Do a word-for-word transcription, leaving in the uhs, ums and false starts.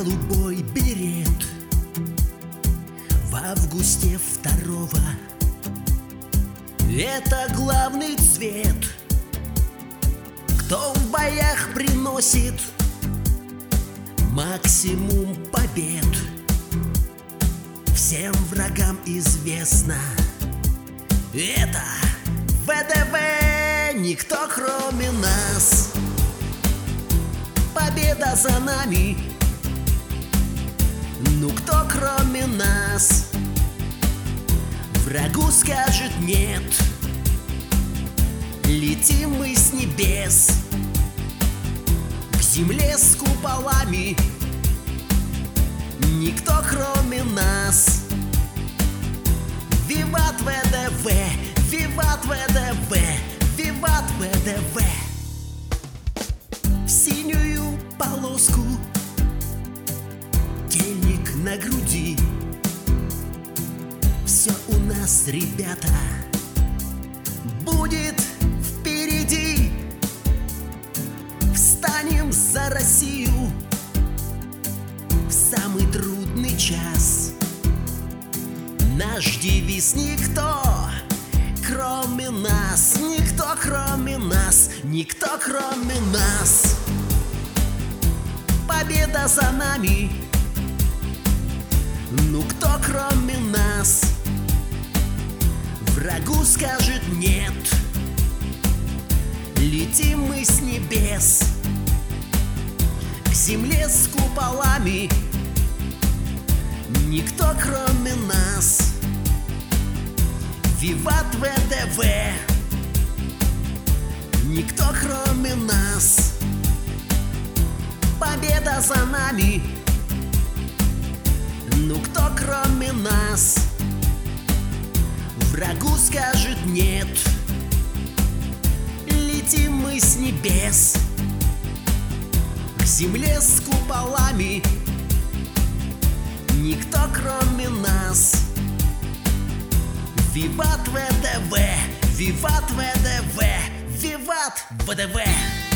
голубой берет в августе второго. Это главный цвет, кто в боях приносит максимум побед. Всем врагам известно, это ВДВ, никто кроме нас. Победа за нами, ну кто кроме нас? Врагу скажет нет, летим мы с небес к земле с куполами, никто кроме нас. Виват ВДВ, виват ВДВ, виват ВДВ. В синюю полоску тельник на груди. Все у нас, ребята, будет впереди. Встанем за Россию в самый трудный час. Наш девиз: никто кроме нас, никто кроме нас, никто кроме нас. Победа за нами, ну кто кроме нас? Врагу скажет нет, летим мы с небес к земле с куполами, никто кроме нас. Виват ВДВ, никто кроме нас. Победа за нами, ну кто кроме нас? Врагу скажет нет, летим мы с небес к земле с куполами, никто кроме нас. Виват ВДВ, виват ВДВ, виват ВДВ.